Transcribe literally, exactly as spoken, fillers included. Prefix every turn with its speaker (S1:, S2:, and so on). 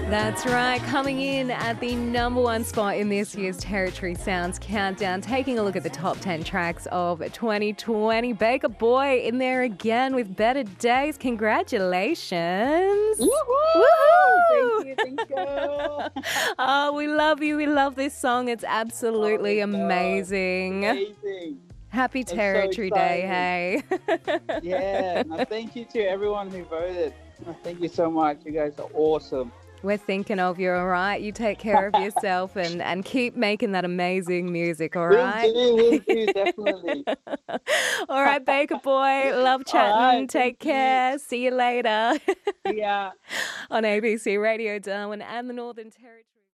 S1: That's right, coming in at the number one spot in this year's Territory Sounds Countdown, taking a look at the top ten tracks of twenty twenty. Baker Boy in there again with Better Days. Congratulations.
S2: Woohoo!
S1: Woohoo!
S2: Thank you, thank you.
S1: Oh, we love you. We love this song. It's absolutely
S2: Oh my God.
S1: amazing.
S2: Amazing.
S1: Happy
S2: so
S1: Territory Day, hey.
S2: Yeah, no, thank you to everyone who voted. No, thank you so much. You guys are awesome.
S1: We're thinking of you, all right? You take care of yourself and, and keep making that amazing music, all right?
S2: Will do, will do, definitely.
S1: All right, Baker Boy. Love chatting.
S2: Right,
S1: take care. You. See you later.
S2: Yeah.
S1: On A B C Radio Darwin and the Northern Territory.